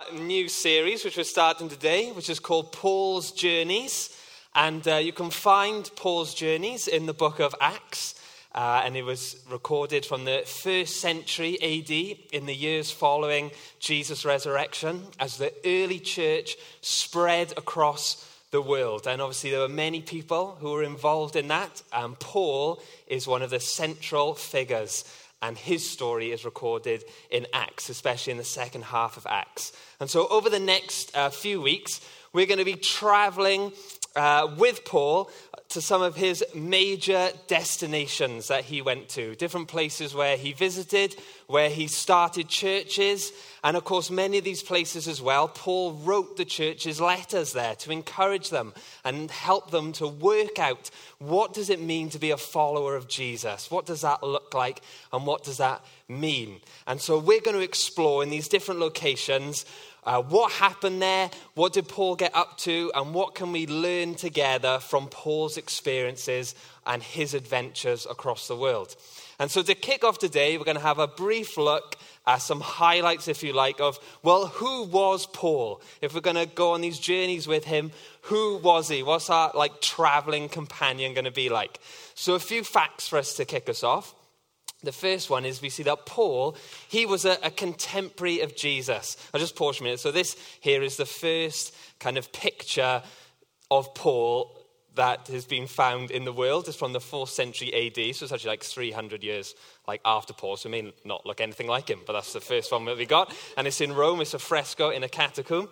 new series, which we're starting today, which is called Paul's Journeys. And you can find Paul's journeys in the book of Acts. And it was recorded from the 1st century AD in the years following Jesus' resurrection as the early church spread across the world. And obviously there were many people who were involved in that. And Paul is one of the central figures. And his story is recorded in Acts, especially in the second half of Acts. And so over the next few weeks, we're going to be traveling with Paul to some of his major destinations that he went to. Different places where he visited, where he started churches. And of course, many of these places as well, Paul wrote the churches letters there to encourage them and help them to work out what does it mean to be a follower of Jesus? What does that look like? And what does that mean? And so we're going to explore in these different locations what happened there, what did Paul get up to, and what can we learn together from Paul's experiences and his adventures across the world. And so to kick off today, we're going to have a brief look at some highlights, if you like, of, well, who was Paul? If we're going to go on these journeys with him, who was he? What's our traveling companion going to be like? So a few facts for us to kick us off. The first one is we see that Paul, he was a contemporary of Jesus. I'll just pause for a minute. So this here is the first kind of picture of Paul that has been found in the world. It's from the 4th century AD, so it's actually 300 years after Paul, so it may not look anything like him, but that's the first one that we got. And it's in Rome. It's a fresco in a catacomb.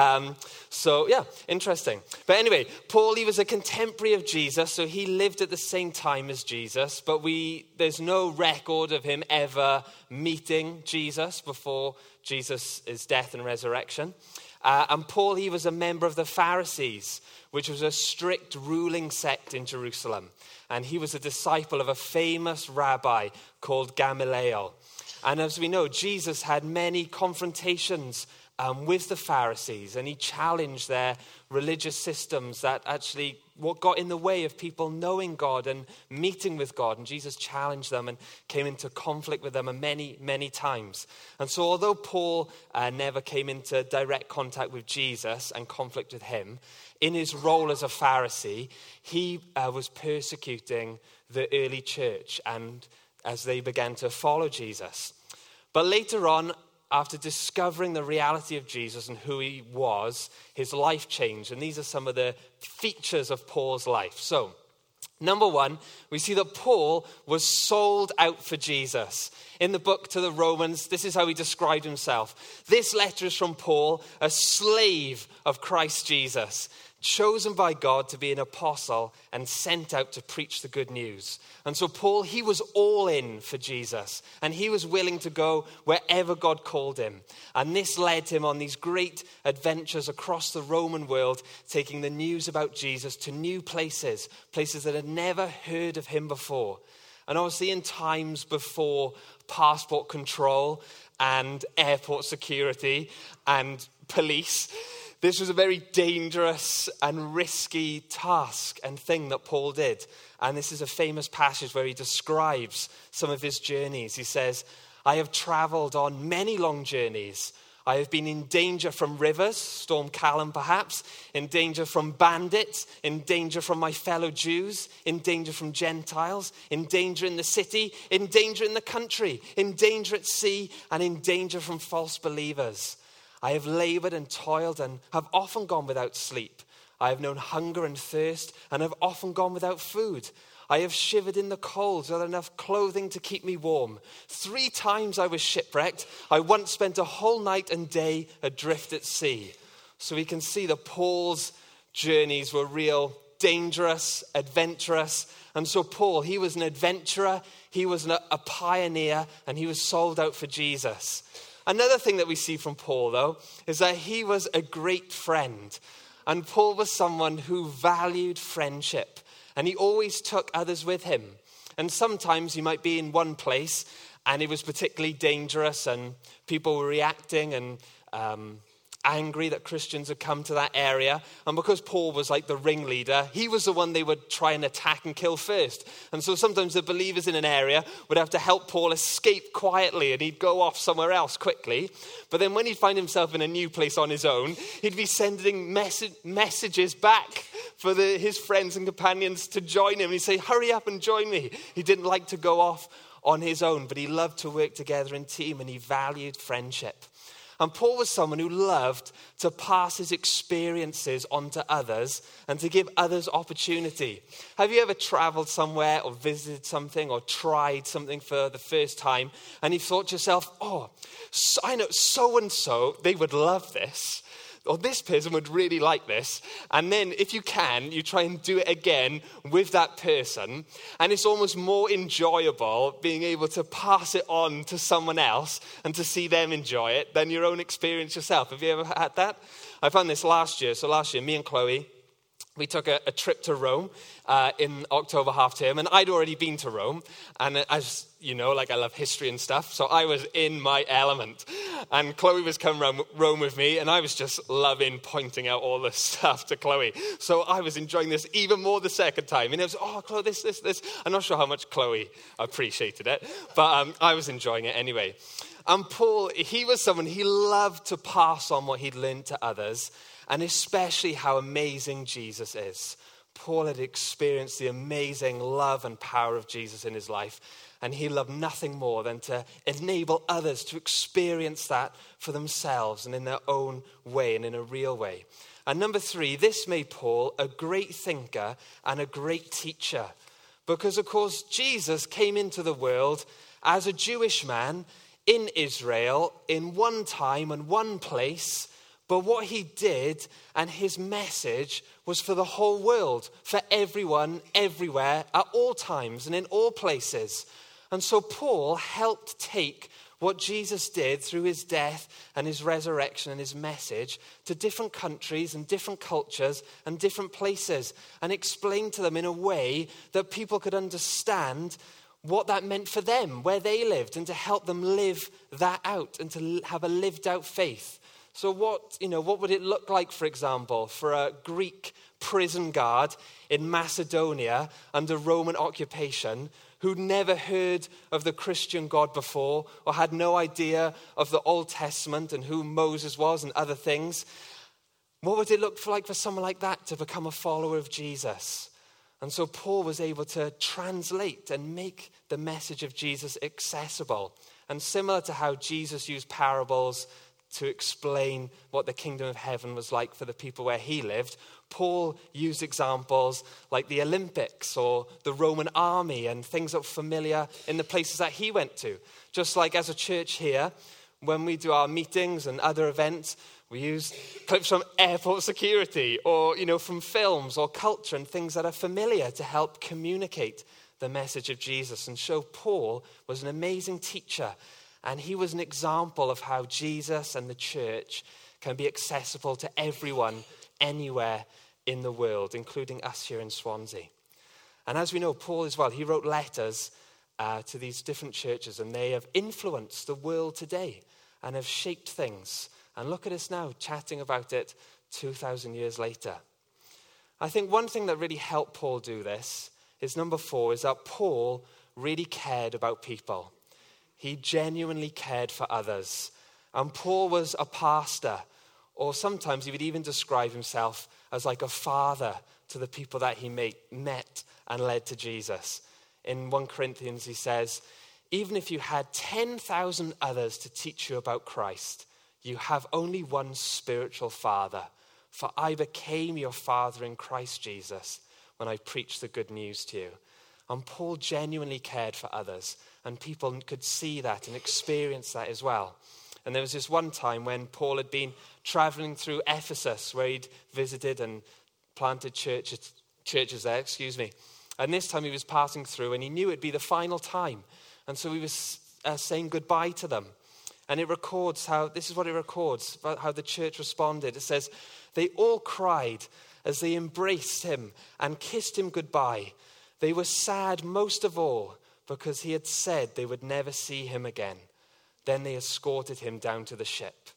So yeah, interesting. But anyway, Paul, he was a contemporary of Jesus, so he lived at the same time as Jesus, but there's no record of him ever meeting Jesus before Jesus' death and resurrection. And Paul, he was a member of the Pharisees, which was a strict ruling sect in Jerusalem. And he was a disciple of a famous rabbi called Gamaliel. And as we know, Jesus had many confrontations with the Pharisees, and he challenged their religious systems that actually what got in the way of people knowing God and meeting with God. And Jesus challenged them and came into conflict with them many, many times. And so although Paul never came into direct contact with Jesus and conflict with him, in his role as a Pharisee, he was persecuting the early church and as they began to follow Jesus. But later on, after discovering the reality of Jesus and who he was, his life changed. And these are some of the features of Paul's life. So, number one, we see that Paul was sold out for Jesus. In the book to the Romans, this is how he described himself. This letter is from Paul, a slave of Christ Jesus, chosen by God to be an apostle and sent out to preach the good news. And so Paul, he was all in for Jesus, and he was willing to go wherever God called him. And this led him on these great adventures across the Roman world, taking the news about Jesus to new places that had never heard of him before. And obviously in times before passport control and airport security and police, this was a very dangerous and risky task and thing that Paul did. And this is a famous passage where he describes some of his journeys. He says, I have traveled on many long journeys. I have been in danger from rivers, Storm Callum perhaps, in danger from bandits, in danger from my fellow Jews, in danger from Gentiles, in danger in the city, in danger in the country, in danger at sea, and in danger from false believers. I have labored and toiled and have often gone without sleep. I have known hunger and thirst and have often gone without food. I have shivered in the cold without enough clothing to keep me warm. 3 times I was shipwrecked. I once spent a whole night and day adrift at sea. So we can see that Paul's journeys were real dangerous, adventurous. And so Paul, he was an adventurer, he was a pioneer, and he was sold out for Jesus. Another thing that we see from Paul, though, is that he was a great friend. And Paul was someone who valued friendship. And he always took others with him. And sometimes he might be in one place and it was particularly dangerous and people were reacting and angry that Christians had come to that area. And because Paul was like the ringleader, he was the one they would try and attack and kill first. And so sometimes the believers in an area would have to help Paul escape quietly, and he'd go off somewhere else quickly. But then when he'd find himself in a new place on his own, he'd be sending messages back for his friends and companions to join him. And he'd say, hurry up and join me. He didn't like to go off on his own, but he loved to work together in team, and he valued friendship. And Paul was someone who loved to pass his experiences on to others and to give others opportunity. Have you ever traveled somewhere or visited something or tried something for the first time, and you thought to yourself, I know so-and-so, they would love this. Or this person would really like this. And then if you can, you try and do it again with that person. And it's almost more enjoyable being able to pass it on to someone else and to see them enjoy it than your own experience yourself. Have you ever had that? I found this last year. So last year, me and Chloe, we took a trip to Rome in October half term, and I'd already been to Rome. And as you know, I love history and stuff, so I was in my element. And Chloe was coming around Rome with me, and I was just loving pointing out all the stuff to Chloe. So I was enjoying this even more the second time. And it was, Chloe, this. I'm not sure how much Chloe appreciated it, but I was enjoying it anyway. And Paul, he was someone, he loved to pass on what he'd learned to others, and especially how amazing Jesus is. Paul had experienced the amazing love and power of Jesus in his life, and he loved nothing more than to enable others to experience that for themselves and in their own way and in a real way. And number 3, this made Paul a great thinker and a great teacher. Because, of course, Jesus came into the world as a Jewish man in Israel in one time and one place. But what he did and his message was for the whole world, for everyone, everywhere, at all times and in all places. And so Paul helped take what Jesus did through his death and his resurrection and his message to different countries and different cultures and different places, and explain to them in a way that people could understand what that meant for them, where they lived, and to help them live that out and to have a lived out faith. So what would it look like, for example, for a Greek prison guard in Macedonia under Roman occupation who'd never heard of the Christian God before or had no idea of the Old Testament and who Moses was and other things? What would it look like for someone like that to become a follower of Jesus? And so Paul was able to translate and make the message of Jesus accessible. And similar to how Jesus used parables to explain what the kingdom of heaven was like for the people where he lived, Paul used examples like the Olympics or the Roman army and things that were familiar in the places that he went to. Just like as a church here, when we do our meetings and other events, we use clips from airport security or, from films or culture and things that are familiar to help communicate the message of Jesus. And so Paul was an amazing teacher. And he was an example of how Jesus and the church can be accessible to everyone, anywhere in the world, including us here in Swansea. And as we know, Paul as well, he wrote letters to these different churches, and they have influenced the world today and have shaped things. And look at us now, chatting about it 2,000 years later. I think one thing that really helped Paul do this is number 4, is that Paul really cared about people. He genuinely cared for others. And Paul was a pastor, or sometimes he would even describe himself as like a father to the people that he met and led to Jesus. In 1 Corinthians, he says, even if you had 10,000 others to teach you about Christ, you have only one spiritual father. For I became your father in Christ Jesus when I preached the good news to you. And Paul genuinely cared for others. And people could see that and experience that as well. And there was this one time when Paul had been traveling through Ephesus, where he'd visited and planted churches there, And this time he was passing through, and he knew it'd be the final time. And so he was saying goodbye to them. And this is what it records, about how the church responded. It says, they all cried as they embraced him and kissed him goodbye. They were sad most of all, because he had said they would never see him again. Then they escorted him down to the ship.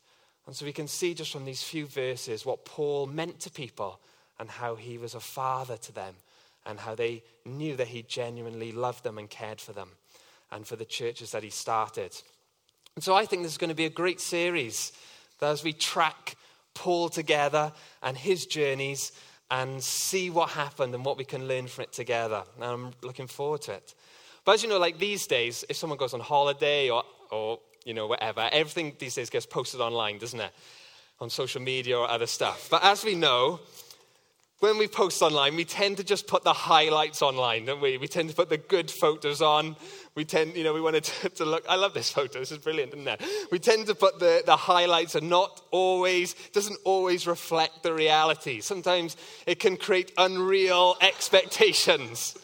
And so we can see just from these few verses what Paul meant to people and how he was a father to them and how they knew that he genuinely loved them and cared for them and for the churches that he started. And so I think this is going to be a great series that as we track Paul together and his journeys and see what happened and what we can learn from it together. And I'm looking forward to it. But as you know, like these days, if someone goes on holiday or whatever, everything these days gets posted online, doesn't it? On social media or other stuff. But as we know, when we post online, we tend to just put the highlights online, don't we? We tend to put the good photos on. We want it to look, I love this photo, this is brilliant, isn't it? We tend to put the highlights and doesn't always reflect the reality. Sometimes it can create unreal expectations.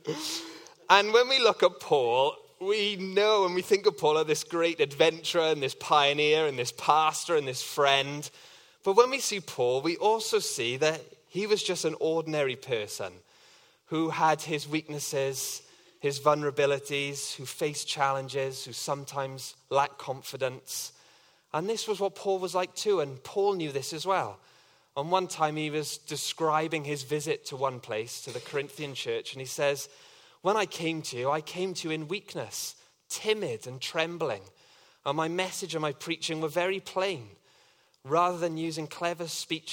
And when we look at Paul, we know and we think of Paul as this great adventurer and this pioneer and this pastor and this friend. But when we see Paul, we also see that he was just an ordinary person who had his weaknesses, his vulnerabilities, who faced challenges, who sometimes lacked confidence. And this was what Paul was like too, and Paul knew this as well. And one time he was describing his visit to one place, to the Corinthian church, and he says, "When I came to you in weakness, timid and trembling. And my message and my preaching were very plain. Rather than using clever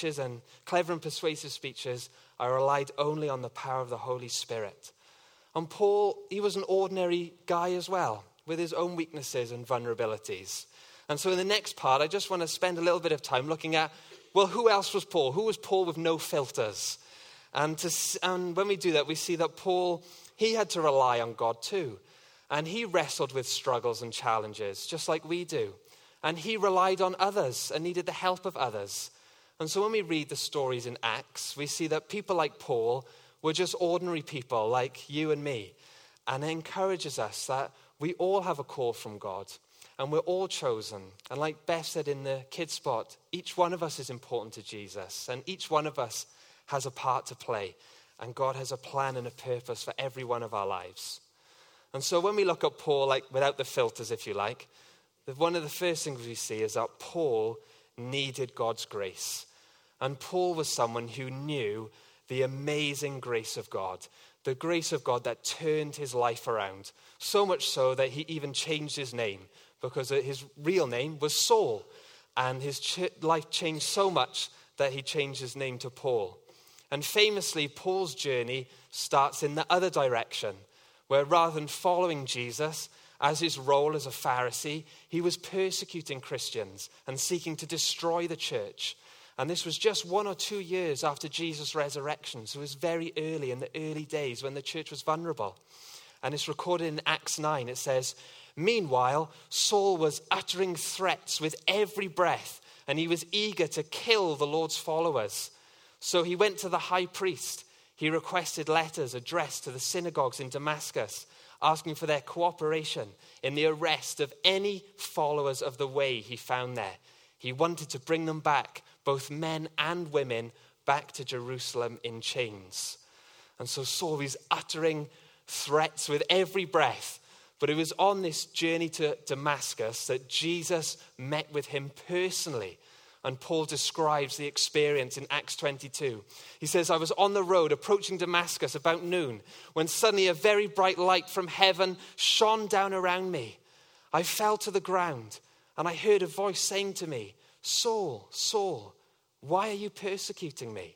and persuasive speeches, I relied only on the power of the Holy Spirit." And Paul, he was an ordinary guy as well, with his own weaknesses and vulnerabilities. And so in the next part, I just want to spend a little bit of time looking at, well, who else was Paul? Who was Paul with no filters? And when we do that, we see that Paul, he had to rely on God too. And he wrestled with struggles and challenges, just like we do. And he relied on others and needed the help of others. And so when we read the stories in Acts, we see that people like Paul were just ordinary people like you and me. And it encourages us that we all have a call from God. And we're all chosen. And like Beth said in the kids spot, each one of us is important to Jesus. And each one of us has a part to play. And God has a plan and a purpose for every one of our lives. And so when we look at Paul, like without the filters, if you like, one of the first things we see is that Paul needed God's grace. And Paul was someone who knew the amazing grace of God, the grace of God that turned his life around, so much so that he even changed his name, because his real name was Saul. And his life changed so much that he changed his name to Paul. And famously, Paul's journey starts in the other direction, where rather than following Jesus as his role as a Pharisee, he was persecuting Christians and seeking to destroy the church. And this was just 1 or 2 years after Jesus' resurrection. So it was very early, in the early days when the church was vulnerable. And it's recorded in Acts 9. It says, "Meanwhile, Saul was uttering threats with every breath, and he was eager to kill the Lord's followers. So he went to the high priest. He requested letters addressed to the synagogues in Damascus, asking for their cooperation in the arrest of any followers of the way he found there. He wanted to bring them back, both men and women, back to Jerusalem in chains." And so Saul was uttering threats with every breath. But it was on this journey to Damascus that Jesus met with him personally. And Paul describes the experience in Acts 22. He says, "I was on the road approaching Damascus about noon, when suddenly a very bright light from heaven shone down around me. I fell to the ground, and I heard a voice saying to me, 'Saul, Saul, why are you persecuting me?'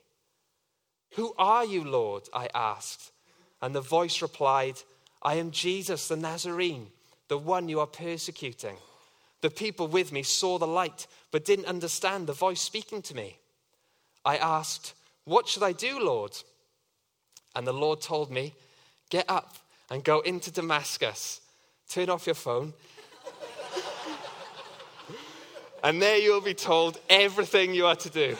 'Who are you, Lord?' I asked. And the voice replied, 'I am Jesus the Nazarene, the one you are persecuting.' The people with me saw the light, but didn't understand the voice speaking to me. I asked, 'What should I do, Lord?' And the Lord told me, 'Get up and go into Damascus. Turn off your phone. And there you'll be told everything you are to do.'"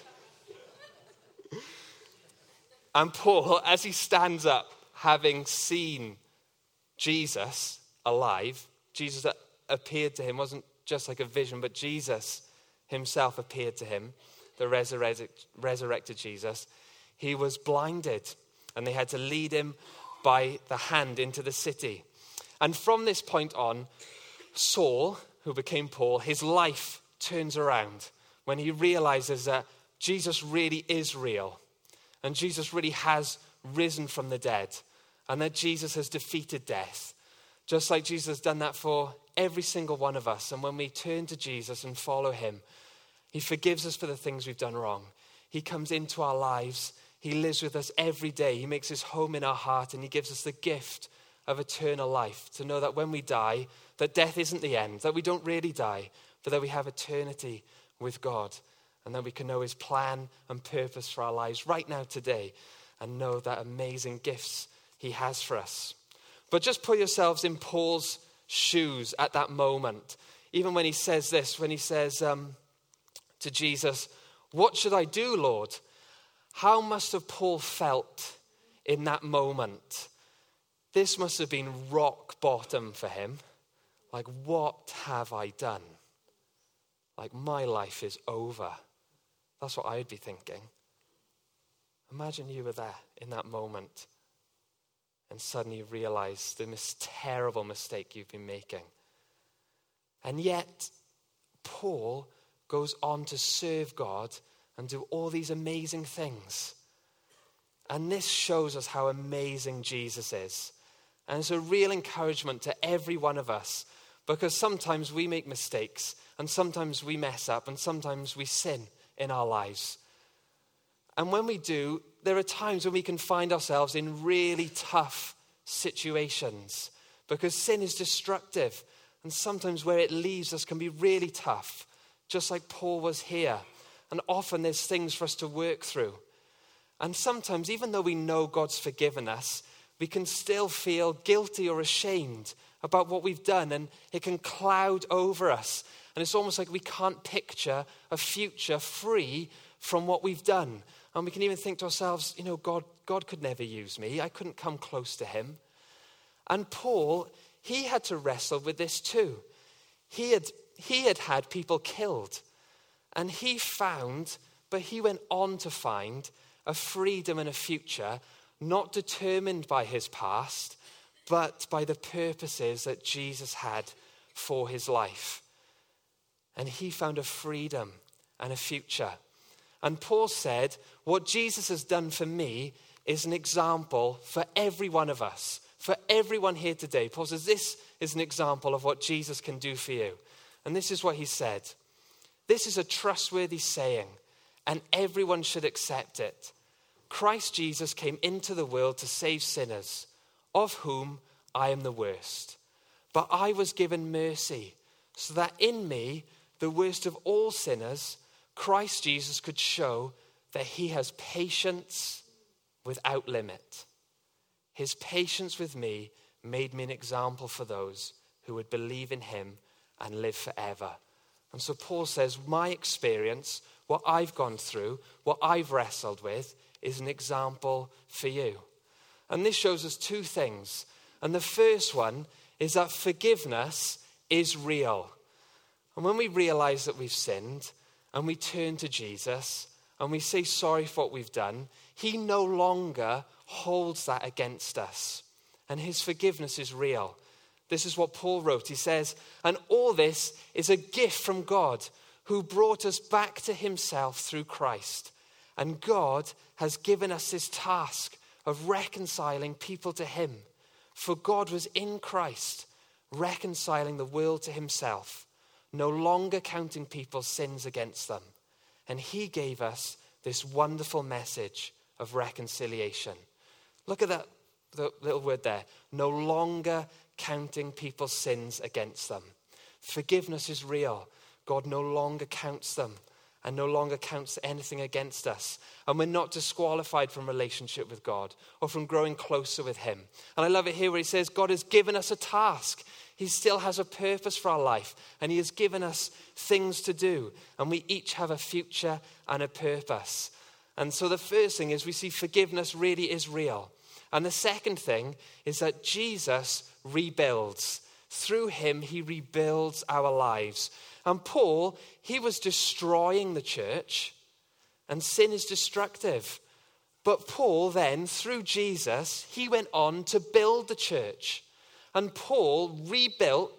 And Paul, as he stands up, having seen Jesus alive, Jesus appeared to him, wasn't just like a vision, but Jesus himself appeared to him, the resurrected Jesus. He was blinded, and they had to lead him by the hand into the city. And from this point on, Saul, who became Paul, his life turns around, when he realizes that Jesus really is real and Jesus really has risen from the dead and that Jesus has defeated death, just like Jesus has done that for every single one of us. And when we turn to Jesus and follow him, he forgives us for the things we've done wrong. He comes into our lives. He lives with us every day. He makes his home in our heart, and he gives us the gift of eternal life, to know that when we die, that death isn't the end, that we don't really die, but that we have eternity with God, and that we can know his plan and purpose for our lives right now, today, and know that amazing gifts he has for us. But just put yourselves in Paul's shoes at that moment. Even when he says this, when he says to Jesus, "What should I do, Lord?" How must have Paul felt in that moment? This must have been rock bottom for him. Like, what have I done? Like, my life is over. That's what I'd be thinking. Imagine you were there in that moment and suddenly you realize the terrible mistake you've been making. And yet, Paul goes on to serve God and do all these amazing things. And this shows us how amazing Jesus is. And it's a real encouragement to every one of us, because sometimes we make mistakes and sometimes we mess up and sometimes we sin in our lives. And when we do, there are times when we can find ourselves in really tough situations because sin is destructive. And sometimes where it leaves us can be really tough, just like Paul was here. And often there's things for us to work through. And sometimes, even though we know God's forgiven us, we can still feel guilty or ashamed about what we've done, and it can cloud over us. And it's almost like we can't picture a future free from what we've done. And we can even think to ourselves, God could never use me. I couldn't come close to him. And Paul, he had to wrestle with this too. He had people killed. And he went on to find a freedom and a future not determined by his past, but by the purposes that Jesus had for his life. And he found a freedom and a future. And Paul said, what Jesus has done for me is an example for every one of us, for everyone here today. Paul says, this is an example of what Jesus can do for you. And this is what he said. This is a trustworthy saying, and everyone should accept it. Christ Jesus came into the world to save sinners, of whom I am the worst. But I was given mercy, so that in me, the worst of all sinners, Christ Jesus could show that he has patience without limit. His patience with me made me an example for those who would believe in him and live forever. And so Paul says, my experience, what I've gone through, what I've wrestled with, is an example for you. And this shows us two things. And the first one is that forgiveness is real. And when we realize that we've sinned and we turn to Jesus and we say sorry for what we've done, he no longer holds that against us. And his forgiveness is real. This is what Paul wrote. He says, and all this is a gift from God, who brought us back to himself through Christ. And God has given us this task of reconciling people to him. For God was in Christ, reconciling the world to himself, no longer counting people's sins against them. And he gave us this wonderful message of reconciliation. Look at that little word there. No longer counting people's sins against them. Forgiveness is real. God no longer counts them and no longer counts anything against us. And we're not disqualified from relationship with God or from growing closer with him. And I love it here where he says God has given us a task. He still has a purpose for our life, and he has given us things to do. And we each have a future and a purpose. And so the first thing is we see forgiveness really is real. And the second thing is that Jesus rebuilds. Through him, he rebuilds our lives. And Paul, he was destroying the church, and sin is destructive. But Paul then, through Jesus, he went on to build the church. And Paul rebuilt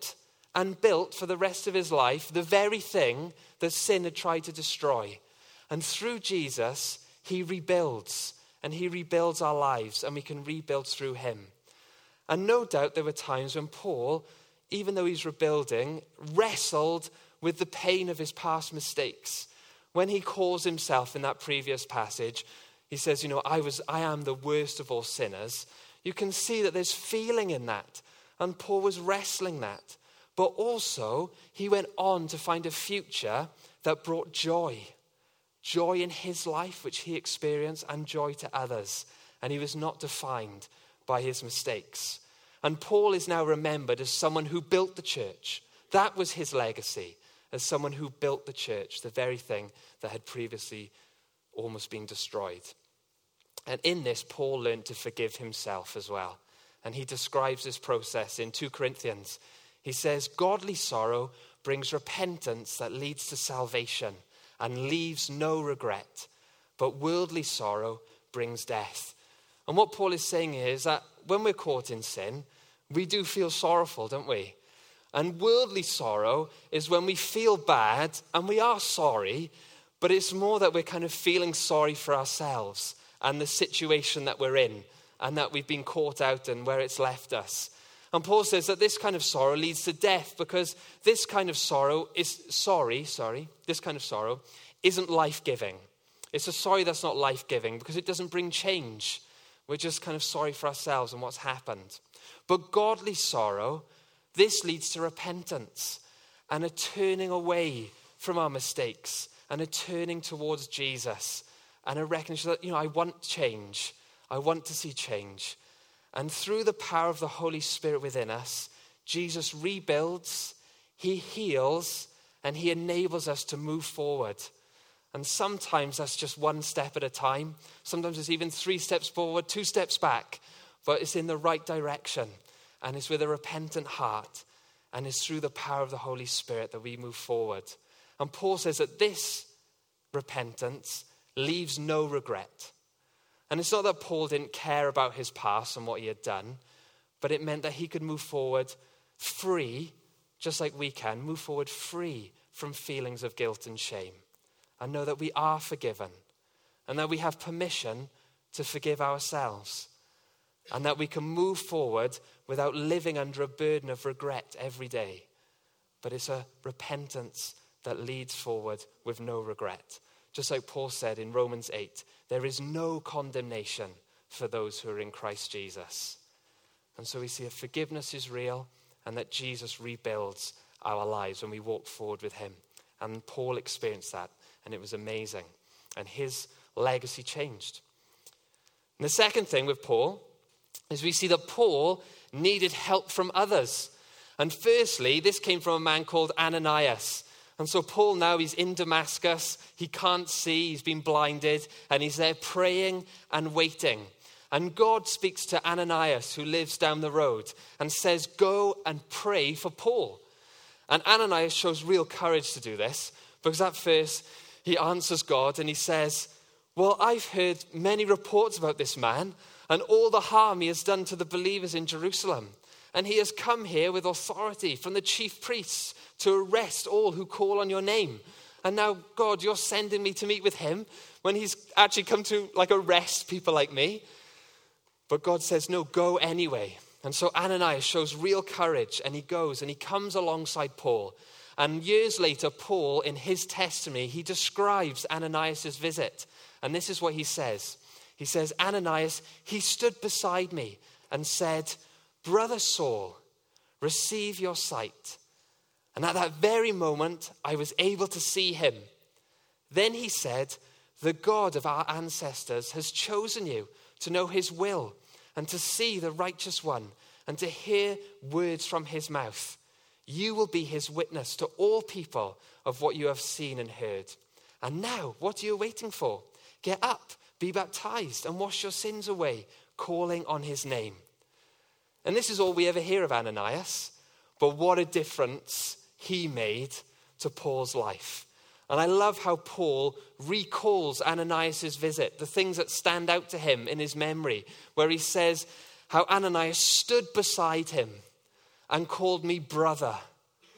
and built for the rest of his life the very thing that sin had tried to destroy. And through Jesus, he rebuilds, and he rebuilds our lives, and we can rebuild through him. And no doubt there were times when Paul, even though he's rebuilding, wrestled with the pain of his past mistakes. When he calls himself in that previous passage, he says, I am the worst of all sinners. You can see that there's feeling in that. And Paul was wrestling that. But also, he went on to find a future that brought joy. Joy in his life, which he experienced, and joy to others. And he was not defined by his mistakes. And Paul is now remembered as someone who built the church. That was his legacy, as someone who built the church, the very thing that had previously almost been destroyed. And in this, Paul learned to forgive himself as well. And he describes this process in 2 Corinthians. He says, godly sorrow brings repentance that leads to salvation and leaves no regret. But worldly sorrow brings death. And what Paul is saying here is that when we're caught in sin, we do feel sorrowful, don't we? And worldly sorrow is when we feel bad and we are sorry, but it's more that we're kind of feeling sorry for ourselves and the situation that we're in and that we've been caught out and where it's left us. And Paul says that this kind of sorrow leads to death because this kind of sorrow this kind of sorrow isn't life-giving. It's a sorry that's not life-giving because it doesn't bring change. We're just kind of sorry for ourselves and what's happened. But godly sorrow, this leads to repentance and a turning away from our mistakes and a turning towards Jesus and a recognition that, I want change. I want to see change. And through the power of the Holy Spirit within us, Jesus rebuilds, he heals, and he enables us to move forward. And sometimes that's just one step at a time. Sometimes it's even 3 steps forward, 2 steps back. But it's in the right direction. And it's with a repentant heart. And it's through the power of the Holy Spirit that we move forward. And Paul says that this repentance leaves no regret. And it's not that Paul didn't care about his past and what he had done, but it meant that he could move forward free, just like we can, move forward free from feelings of guilt and shame. And know that we are forgiven. And that we have permission to forgive ourselves. And that we can move forward without living under a burden of regret every day. But it's a repentance that leads forward with no regret. Just like Paul said in Romans 8, there is no condemnation for those who are in Christ Jesus. And so we see that forgiveness is real and that Jesus rebuilds our lives when we walk forward with him. And Paul experienced that, and it was amazing. And his legacy changed. And the second thing with Paul is we see that Paul needed help from others. And firstly, this came from a man called Ananias. And so Paul now, he's in Damascus. He can't see. He's been blinded. And he's there praying and waiting. And God speaks to Ananias, who lives down the road, and says, go and pray for Paul. And Ananias shows real courage to do this. Because at first, he answers God and he says, well, I've heard many reports about this man and all the harm he has done to the believers in Jerusalem. And he has come here with authority from the chief priests to arrest all who call on your name. And now, God, you're sending me to meet with him when he's actually come to arrest people like me. But God says, no, go anyway. And so Ananias shows real courage and he goes and he comes alongside Paul. And years later, Paul, in his testimony, he describes Ananias' visit. And this is what he says. He says, Ananias, he stood beside me and said, Brother Saul, receive your sight. And at that very moment, I was able to see him. Then he said, the God of our ancestors has chosen you to know his will and to see the righteous one and to hear words from his mouth. You will be his witness to all people of what you have seen and heard. And now, what are you waiting for? Get up, be baptized, and wash your sins away, calling on his name. And this is all we ever hear of Ananias. But what a difference he made to Paul's life. And I love how Paul recalls Ananias' visit, the things that stand out to him in his memory, where he says how Ananias stood beside him and called me brother.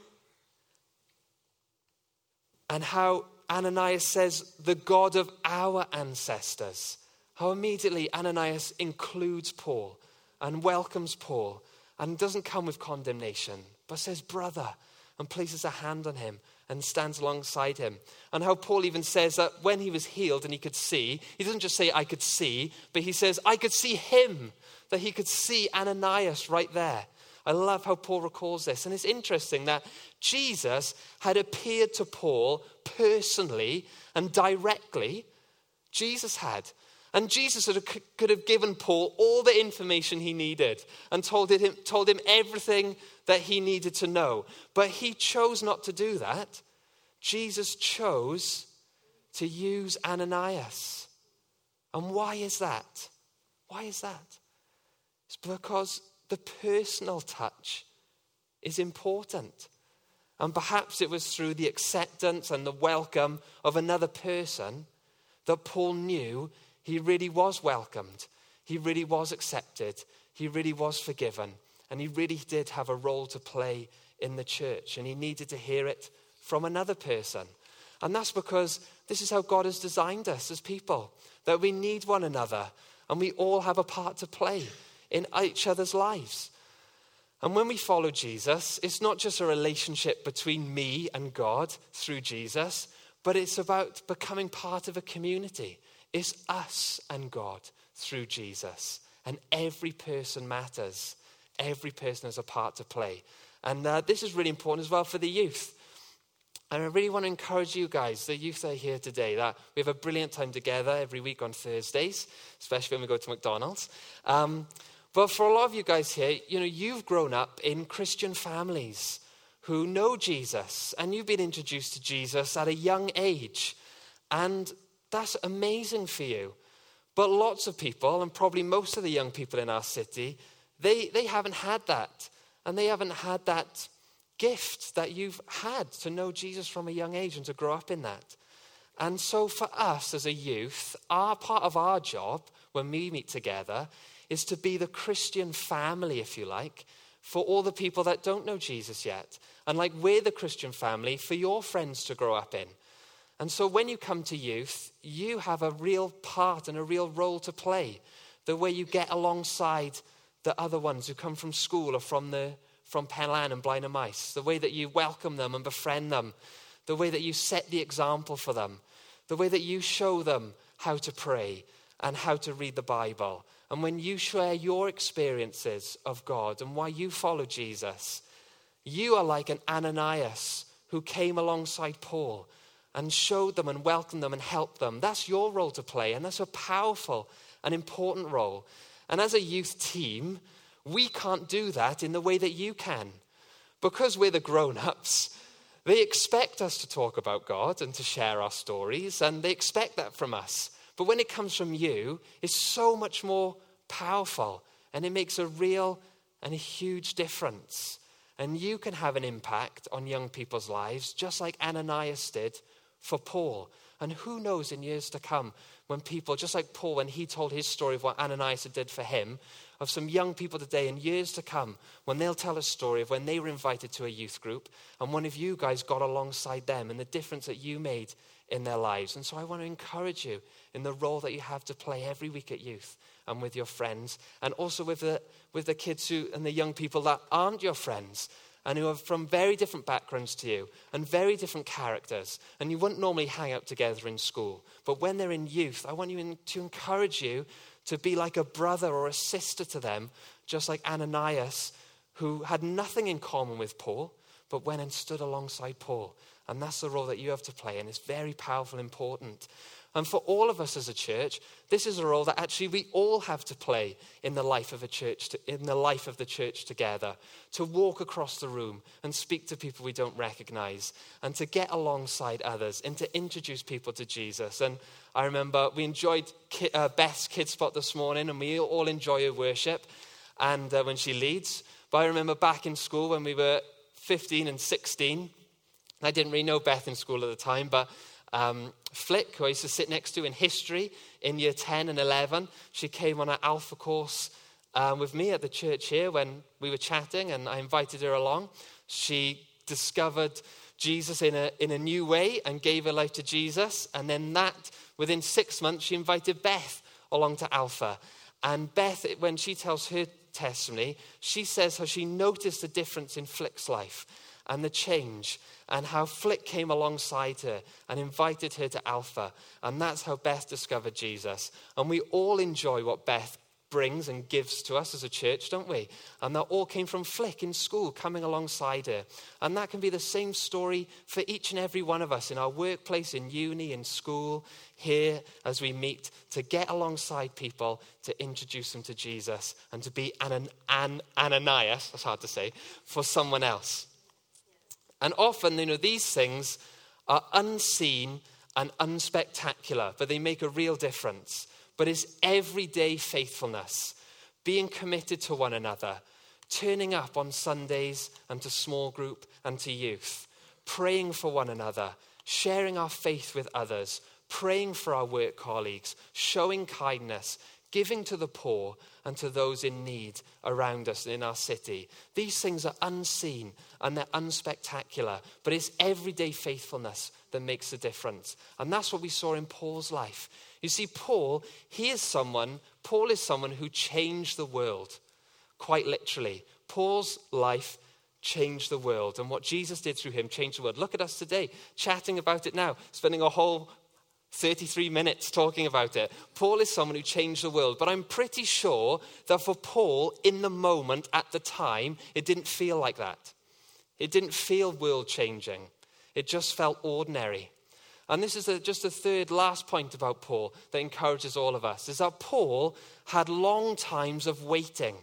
and how Ananias says, the God of our ancestors. How immediately Ananias includes Paul and welcomes Paul and doesn't come with condemnation, but says, brother, and places a hand on him and stands alongside him. And how Paul even says that when he was healed and he could see, he doesn't just say, I could see, but he says, I could see him, that he could see Ananias right there. I love how Paul recalls this. And it's interesting that Jesus had appeared to Paul personally and directly. Jesus had. And Jesus could have given Paul all the information he needed and told him everything that he needed to know. But he chose not to do that. Jesus chose to use Ananias. And why is that? Why is that? It's because the personal touch is important. And perhaps it was through the acceptance and the welcome of another person that Paul knew he really was welcomed. He really was accepted. He really was forgiven. And he really did have a role to play in the church. And he needed to hear it from another person. And that's because this is how God has designed us as people. That we need one another. And we all have a part to play in each other's lives. And when we follow Jesus, it's not just a relationship between me and God through Jesus, but it's about becoming part of a community. It's us and God through Jesus. And every person matters. Every person has a part to play. And this is really important as well for the youth. And I really want to encourage you guys, the youth that are here today, that we have a brilliant time together every week on Thursdays, especially when we go to McDonald's. But for a lot of you guys here, you've grown up in Christian families who know Jesus, and you've been introduced to Jesus at a young age. And that's amazing for you. But lots of people, and probably most of the young people in our city, they haven't had that. And they haven't had that gift that you've had to know Jesus from a young age and to grow up in that. And so for us as a youth, part of our job when we meet together is to be the Christian family, if you like, for all the people that don't know Jesus yet. And like we're the Christian family for your friends to grow up in. And so when you come to youth, you have a real part and a real role to play. The way you get alongside the other ones who come from school or from Penlan and Blaenau Maes. The way that you welcome them and befriend them. The way that you set the example for them. The way that you show them how to pray and how to read the Bible. And when you share your experiences of God and why you follow Jesus, you are like an Ananias who came alongside Paul and showed them and welcomed them and helped them. That's your role to play, and that's a powerful and important role. And as a youth team, we can't do that in the way that you can. Because we're the grown-ups, they expect us to talk about God and to share our stories, and they expect that from us. But when it comes from you, it's so much more powerful, and it makes a real and a huge difference. And you can have an impact on young people's lives, just like Ananias did for Paul. And who knows in years to come, when people, just like Paul, when he told his story of what Ananias did for him, of some young people today in years to come, when they'll tell a story of when they were invited to a youth group, and one of you guys got alongside them and the difference that you made in their lives. And so I want to encourage you in the role that you have to play every week at youth and with your friends, and also with the kids and the young people that aren't your friends and who are from very different backgrounds to you and very different characters. And you wouldn't normally hang out together in school. But when they're in youth, I want to encourage you to be like a brother or a sister to them, just like Ananias, who had nothing in common with Paul, but went and stood alongside Paul. And that's the role that you have to play, and it's very powerful and important. And for all of us as a church, this is a role that actually we all have to play in the life of a church, in the life of the church together, to walk across the room and speak to people we don't recognize, and to get alongside others and to introduce people to Jesus. And I remember we enjoyed Beth's Kids Spot this morning, and we all enjoy her worship and when she leads. But I remember back in school when we were 15 and 16, I didn't really know Beth in school at the time, but Flick, who I used to sit next to in history in year 10 and 11, she came on an Alpha course with me at the church here when we were chatting, and I invited her along. She discovered Jesus in a new way and gave her life to Jesus. And then within 6 months, she invited Beth along to Alpha. And Beth, when she tells her testimony, she says how she noticed the difference in Flick's life and the change, and how Flick came alongside her and invited her to Alpha. And that's how Beth discovered Jesus. And we all enjoy what Beth brings and gives to us as a church, don't we? And that all came from Flick in school, coming alongside her. And that can be the same story for each and every one of us in our workplace, in uni, in school, here as we meet, to get alongside people, to introduce them to Jesus, and to be Ananias, that's hard to say, for someone else. And often, these things are unseen and unspectacular, but they make a real difference. But it's everyday faithfulness, being committed to one another, turning up on Sundays and to small group and to youth, praying for one another, sharing our faith with others, praying for our work colleagues, showing kindness, giving to the poor and to those in need around us and in our city. These things are unseen and they're unspectacular, but it's everyday faithfulness that makes a difference. And that's what we saw in Paul's life. You see, Paul is someone who changed the world, quite literally. Paul's life changed the world, and what Jesus did through him changed the world. Look at us today, chatting about it now, spending a whole 33 minutes talking about it. Paul is someone who changed the world, but I'm pretty sure that for Paul, in the moment, at the time, it didn't feel like that. It didn't feel world-changing. It just felt ordinary. And this is just a third, last point about Paul that encourages all of us, is that Paul had long times of waiting,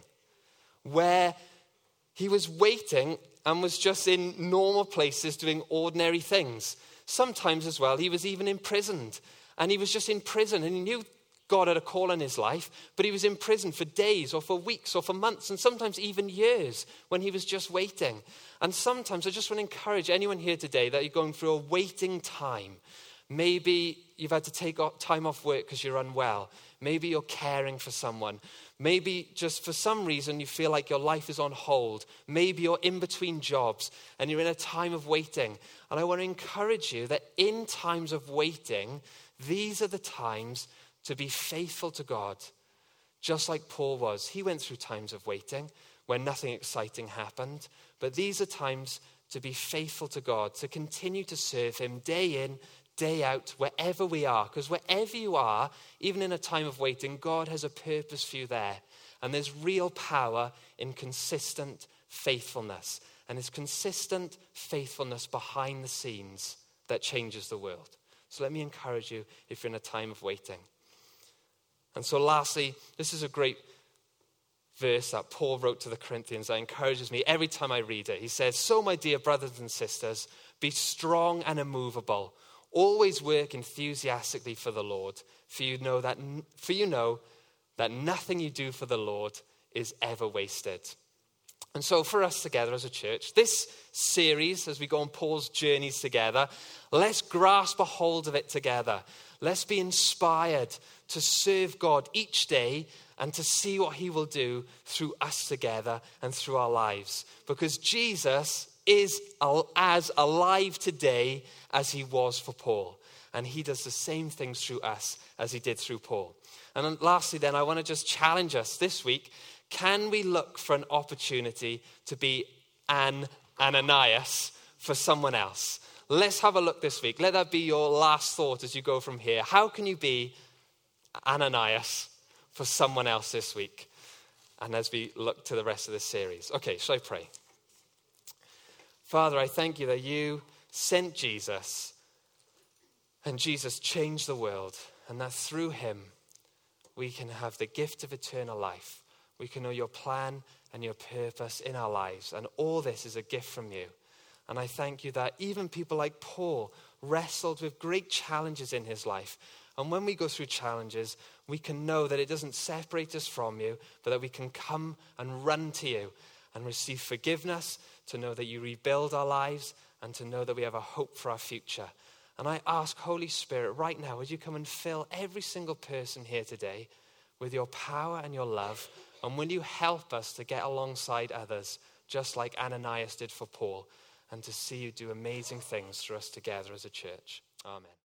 where he was waiting and was just in normal places doing ordinary things. Sometimes as well, he was even imprisoned. And he was just in prison, and he knew God had a call in his life, but he was in prison for days or for weeks or for months and sometimes even years when he was just waiting. And sometimes I just want to encourage anyone here today that you're going through a waiting time. Maybe you've had to take time off work because you're unwell. Maybe you're caring for someone. Maybe just for some reason you feel like your life is on hold. Maybe you're in between jobs and you're in a time of waiting. And I want to encourage you that in times of waiting, these are the times to be faithful to God, just like Paul was. He went through times of waiting when nothing exciting happened. But these are times to be faithful to God, to continue to serve him day in, day out, wherever we are. Because wherever you are, even in a time of waiting, God has a purpose for you there. And there's real power in consistent faithfulness. And it's consistent faithfulness behind the scenes that changes the world. So let me encourage you if you're in a time of waiting. And so lastly, this is a great verse that Paul wrote to the Corinthians that encourages me every time I read it. He says, "So my dear brothers and sisters, be strong and immovable. Always work enthusiastically for the Lord, for you know that nothing you do for the Lord is ever wasted." And so for us together as a church, this series, as we go on Paul's journeys together, let's grasp a hold of it together. Let's be inspired to serve God each day and to see what he will do through us together and through our lives. Because Jesus is as alive today as he was for Paul. And he does the same things through us as he did through Paul. And then lastly then, I want to just challenge us this week. Can we look for an opportunity to be an Ananias for someone else? Let's have a look this week. Let that be your last thought as you go from here. How can you be Ananias for someone else this week? And as we look to the rest of this series. Okay, shall I pray? Father, I thank you that you sent Jesus, and Jesus changed the world, and that through him we can have the gift of eternal life. We can know your plan and your purpose in our lives, and all this is a gift from you. And I thank you that even people like Paul wrestled with great challenges in his life. And when we go through challenges, we can know that it doesn't separate us from you, but that we can come and run to you and receive forgiveness, to know that you rebuild our lives, and to know that we have a hope for our future. And I ask, Holy Spirit, right now, would you come and fill every single person here today with your power and your love, and will you help us to get alongside others, just like Ananias did for Paul, and to see you do amazing things for us together as a church. Amen.